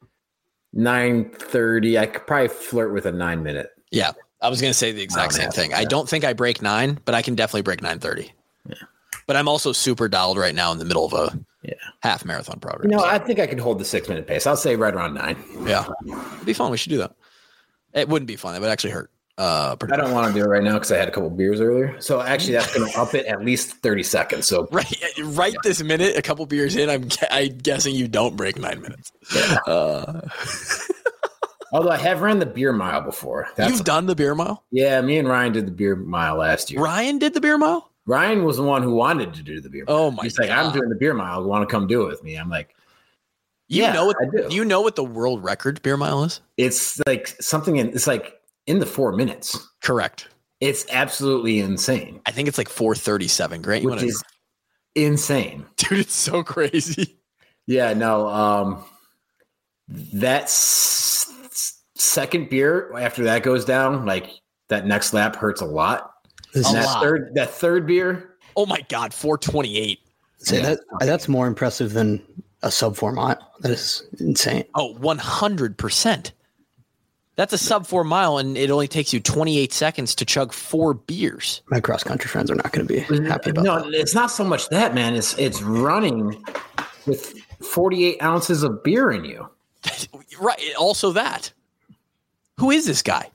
9:30. I could probably flirt with a 9-minute. Yeah. I was going to say the exact same thing. I don't think I break 9, but I can definitely break 9:30. Yeah. But I'm also super dialed right now in the middle of a half marathon program. No, I think I can hold the 6-minute pace. I'll say right around 9. Yeah. It'd be fun. We should do that. It wouldn't be fun. It would actually hurt. I don't want to do it right now because I had a couple beers earlier. So actually, that's going to up it at least 30 seconds. So right this minute, a couple beers in, I'm guessing you don't break 9 minutes. Yeah. Although I have run the beer mile before. You've done the beer mile? Yeah, me and Ryan did the beer mile last year. Ryan did the beer mile? Ryan was the one who wanted to do the beer mile. Oh my God. He's like, I'm doing the beer mile. You want to come do it with me? I'm like, do you know what the world record beer mile is? It's like it's like in the 4 minutes. Correct. It's absolutely insane. I think it's like 4:37. Grant, which is insane. Dude, it's so crazy. Yeah, no. That's second beer after that goes down, like that next lap hurts a lot. That third beer. Oh my God, 4:28. That's more impressive than a sub 4 mile. That is insane. Oh, 100%. That's a sub 4 mile, and it only takes you 28 seconds to chug 4 beers. My cross country friends are not going to be happy about that. No, it's not so much that, man. It's running with 48 ounces of beer in you. Right. Also that. Who is this guy?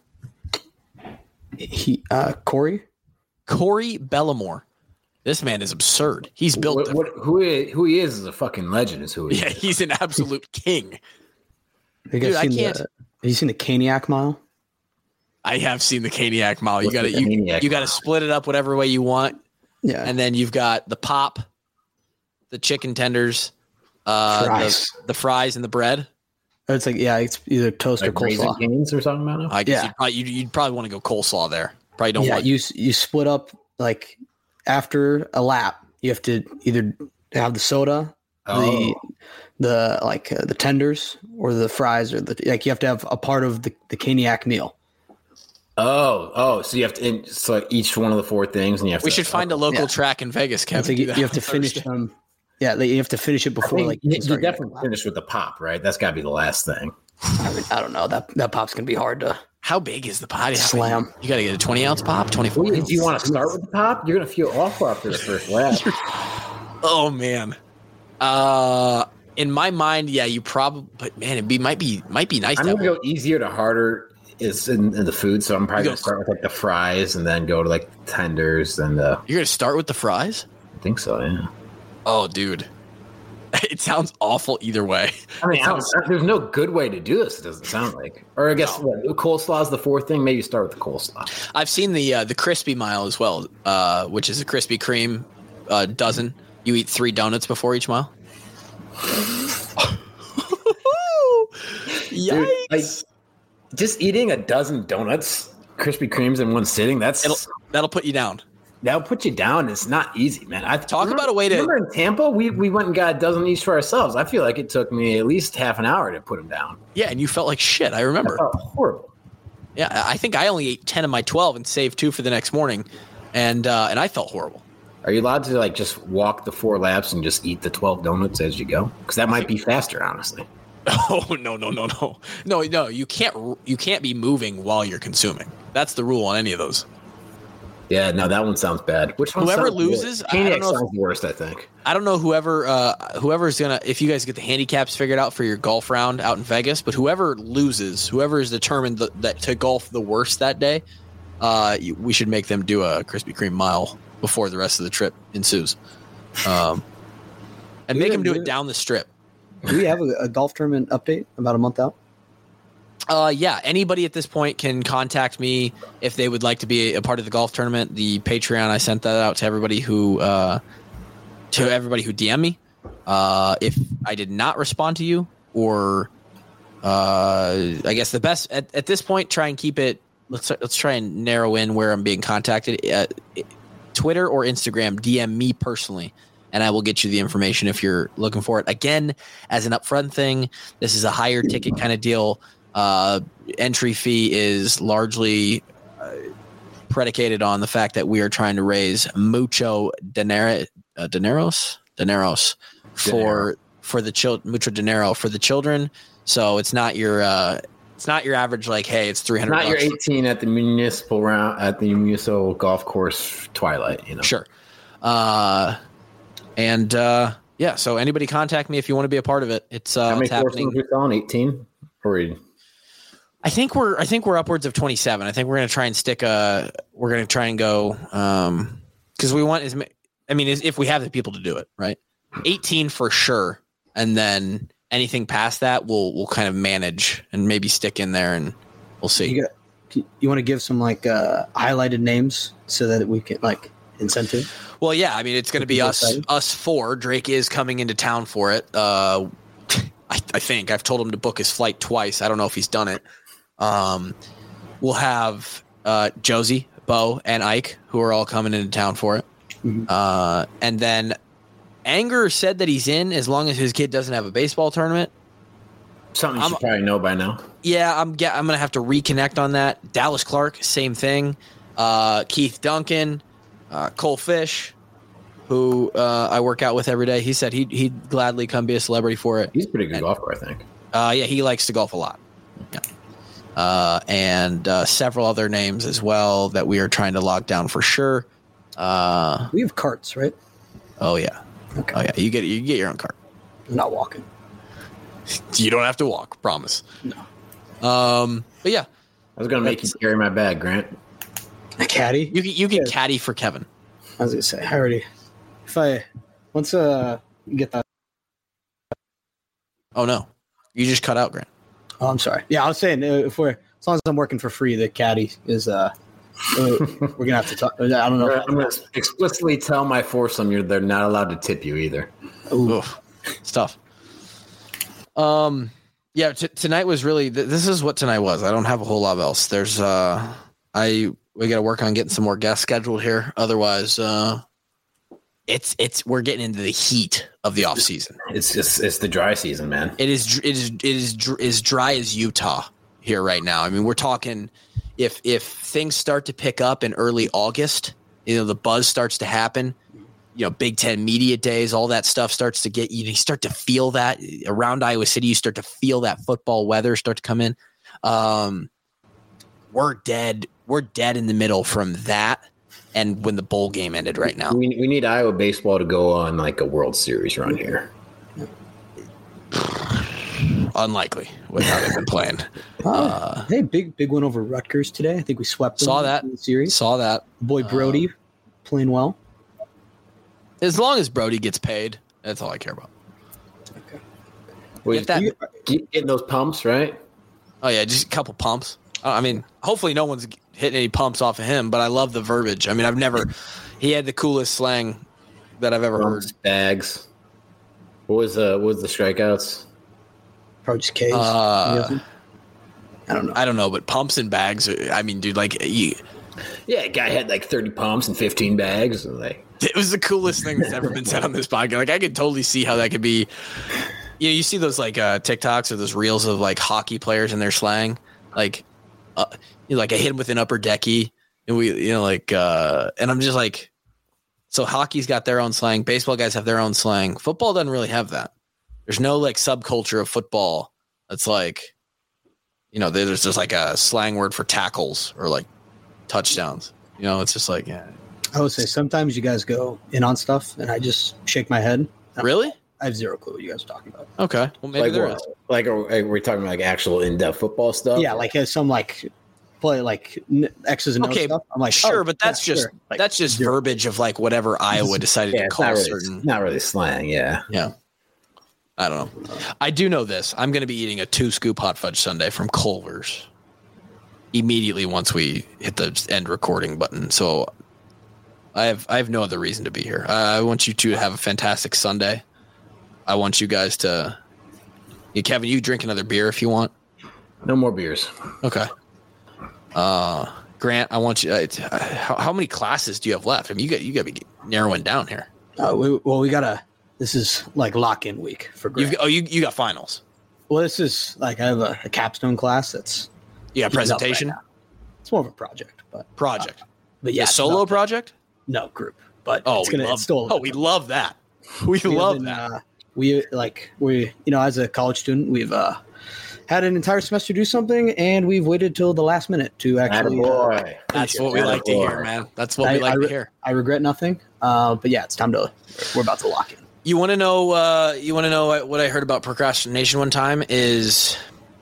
Corey Bellamore. This man is absurd. He's built. Who he is a fucking legend. Is who he is. Yeah, he's an absolute king. Dude, have you seen the Caniac Mile? I have seen the Caniac Mile. You got to split it up whatever way you want. Yeah, and then you've got the pop, the chicken tenders, the fries and the bread. It's like it's either toast or coleslaw. Cane's or something about it. I guess you'd probably want to go coleslaw there. Probably don't. Yeah, want. You split up like after a lap. You have to either have the soda, the tenders, or the fries, or you have to have a part of the Caniac meal. So you have to so each one of the 4 things, and you have. We should find a local track in Vegas, Kevin. You have to finish them. Yeah, you have to finish it before. You definitely finish with the pop, right? That's got to be the last thing. I don't know. That pop's gonna be hard to. How big is the pot? Slam. You got to get a 20-ounce pop, 24. Do you want to start with the pop? You're gonna feel awful after the first lap. Oh man. In my mind, yeah, you probably. But man, it might be nice. I'm gonna go easier to harder is in the food, so I'm probably gonna start with like the fries and then go to like tenders and. You're gonna start with the fries? I think so. Yeah. Oh, dude. It sounds awful either way. I mean, there's no good way to do this. It doesn't sound like. Or I guess coleslaw is the 4th thing. Maybe start with the coleslaw. I've seen the crispy mile as well, which is a Krispy Kreme dozen. You eat 3 donuts before each mile. Yikes! Dude, like, just eating a dozen donuts, Krispy Kremes in one sitting. That'll put you down. That'll put you down. It's not easy, man. About a way to. Remember in Tampa, we went and got a dozen each for ourselves. I feel like it took me at least half an hour to put them down. Yeah, and you felt like shit. I remember. I felt horrible. Yeah, I think I only ate 10 of my 12 and saved 2 for the next morning, and I felt horrible. Are you allowed to like just walk the 4 laps and just eat the 12 donuts as you go? Because that might be faster, honestly. Oh no! You can't be moving while you're consuming. That's the rule on any of those. Yeah, no, that one sounds bad. Whoever loses, Caniac sounds worst, I think. I don't know whoever's gonna. If you guys get the handicaps figured out for your golf round out in Vegas, but whoever loses, whoever is determined that to golf the worst that day, we should make them do a Krispy Kreme mile before the rest of the trip ensues, and make them do it down the strip. Do we have a golf tournament update about a month out? Yeah, anybody at this point can contact me if they would like to be a part of the golf tournament. The Patreon, I sent that out to everybody who DM me. If I did not respond to you, or I guess the best at this point, try and keep it. Let's try and narrow in where I'm being contacted. Twitter or Instagram, DM me personally, and I will get you the information if you're looking for it. Again, as an upfront thing, this is a higher ticket kind of deal. Entry fee is largely predicated on the fact that we are trying to raise mucho dineros for the children. So it's not your average like, hey, it's $300. Not your 18 at the municipal golf course twilight. Sure. Yeah. So anybody contact me if you want to be a part of it. It's how many happening. Courses are on 18 or? I think we're upwards of 27. I think we're going to try and go because we want if we have the people to do it, right? 18 for sure, and then anything past that we'll kind of manage and maybe stick in there, and we'll see. You want to give some highlighted names so that we can incentive? Well, yeah. I mean, it's going to be us 4. Drake is coming into town for it. I think I've told him to book his flight twice. I don't know if he's done it. We'll have Josie, Bo, and Ike, who are all coming into town for it. Mm-hmm. And then Anger said that he's in as long as his kid doesn't have a baseball tournament. Something you should probably know by now. Yeah, I'm going to have to reconnect on that. Dallas Clark, same thing. Keith Duncan, Cole Fish, who I work out with every day. He said he'd gladly come be a celebrity for it. He's a pretty good golfer, I think. Yeah, he likes to golf a lot. Yeah. And several other names as well that we are trying to lock down for sure. We have carts, right? Oh yeah. Okay. Oh yeah. You get your own cart. I'm not walking. You don't have to walk. Promise. No. But yeah, I was gonna make you carry my bag, Grant. A caddy? You can caddy for Kevin. I was gonna say I already. Once you get that. Oh no, you just cut out, Grant. Oh, I'm sorry. Yeah, I was saying as long as I'm working for free, the caddy is. We're gonna have to talk. I don't know. I'm gonna explicitly tell my foursome they're not allowed to tip you either. Oof. It's tough. Yeah. Tonight was really. This is what tonight was. I don't have a whole lot else. There's. We got to work on getting some more guests scheduled here. Otherwise, we're getting into the heat of the off season. It's the dry season, man. It is dry as Utah here right now. I mean, we're talking if things start to pick up in early August, the buzz starts to happen. Big Ten media days, all that stuff starts to get you start to feel that around Iowa City. You start to feel that football weather start to come in. We're dead in the middle from that. And when the bowl game ended right now. We need Iowa baseball to go on like a World Series run here. Unlikely with how they've been playing. Hey, big win over Rutgers today. I think we swept them. Saw that. In the series. Saw that. Boy Brody playing well. As long as Brody gets paid, that's all I care about. Okay. Wait, keep getting those pumps, right? Oh, yeah, just a couple pumps. I mean, hopefully no one's hitting any pumps off of him, but I love the verbiage. I mean, he had the coolest slang that I've ever heard. Bags. What was the strikeouts? Probably just K's. I don't know. But pumps and bags. I mean, dude, yeah, a guy had like 30 pumps and 15 bags. It was the coolest thing that's ever been said on this podcast. Like, I could totally see how that could be. You see those TikToks or those reels of hockey players and their slang, I hit him with an upper decky, and and I'm just like, so hockey's got their own slang, baseball guys have their own slang. Football doesn't really have that. There's no subculture of football that's there's just a slang word for tackles or touchdowns. It's just yeah. I would say sometimes you guys go in on stuff, and I just shake my head. Really? I have zero clue what you guys are talking about. Okay, well maybe there is. Are we talking about actual in-depth football stuff? Yeah, some play X's and O's stuff. I'm sure, but that's just that's just verbiage of whatever Iowa decided to call certain. Not really slang. Yeah. Yeah. I don't know. I do know this. I'm going to be eating a 2-scoop hot fudge sundae from Culver's immediately once we hit the end recording button. So I have no other reason to be here. I want you to have a fantastic Sunday. I want you guys to. Kevin, you drink another beer if you want. No more beers. Okay. Grant, I want you. How many classes do you have left? I mean, you got to be narrowing down here. We gotta. This is lock-in week for Grant. You got finals. Well, this is I have a capstone class that's. You got presentation. Right, it's more of a project, but but yeah, a solo project. No, group. But we love that. We love that. We as a college student, we've had an entire semester do something, and we've waited till the last minute to actually. That's what we like to hear, man. That's what we like to hear. I regret nothing. But yeah, it's time to. We're about to lock in. You want to know? What I heard about procrastination one time is,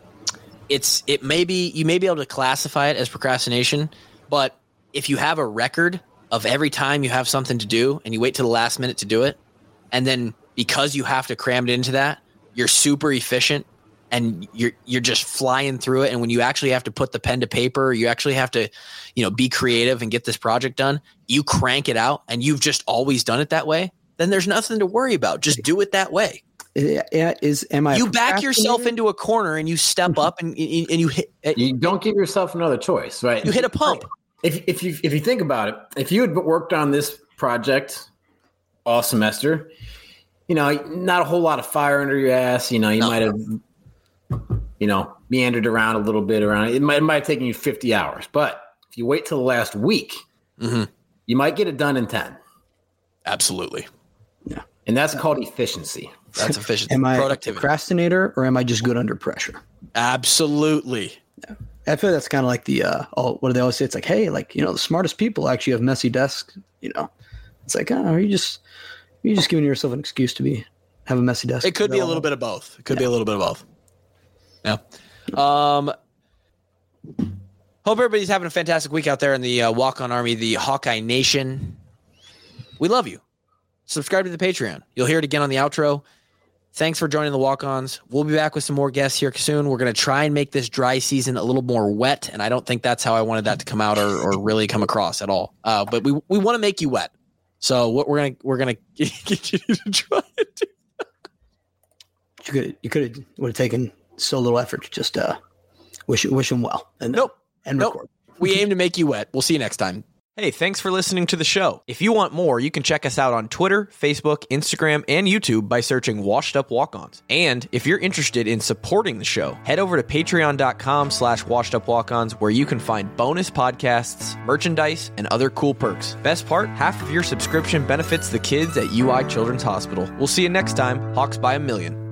you may be able to classify it as procrastination, but if you have a record of every time you have something to do and you wait till the last minute to do it, and then because you have to cram it into that, you're super efficient and you're just flying through it. And when you actually have to put the pen to paper, you actually have to, be creative and get this project done, you crank it out and you've just always done it that way, then there's nothing to worry about. Just do it that way. Yeah, you back yourself into a corner and you step up and you hit. You don't give yourself another choice, right? You hit a pump. If you think about it, if you had worked on this project all semester, not a whole lot of fire under your ass. You might have meandered around a little bit around. It might have taken you 50 hours, but if you wait till the last week, you might get it done in 10. Absolutely. Yeah. And that's called efficiency. That's efficiency. Am I productivity. a procrastinator or am I just good under pressure? Absolutely. Yeah. I feel that's kind of like the, what do they always say? It's like, hey, the smartest people actually have messy desks. It's like, are you just giving yourself an excuse to have a messy desk? It could be a little bit of both. It could be a little bit of both. Yeah. Hope everybody's having a fantastic week out there in the Walk-On Army, the Hawkeye Nation. We love you. Subscribe to the Patreon. You'll hear it again on the outro. Thanks for joining the Walk-Ons. We'll be back with some more guests here soon. We're going to try and make this dry season a little more wet, and I don't think that's how I wanted that to come out or really come across at all. But we want to make you wet. So what we're gonna get you to try and do. You would have taken so little effort to just wish him well. And record. We aim to make you wet. We'll see you next time. Hey, thanks for listening to the show. If you want more, you can check us out on Twitter, Facebook, Instagram, and YouTube by searching Washed Up Walk-Ons. And if you're interested in supporting the show, head over to patreon.com/washedupwalk-ons where you can find bonus podcasts, merchandise, and other cool perks. Best part, half of your subscription benefits the kids at UI Children's Hospital. We'll see you next time. Hawks by a million.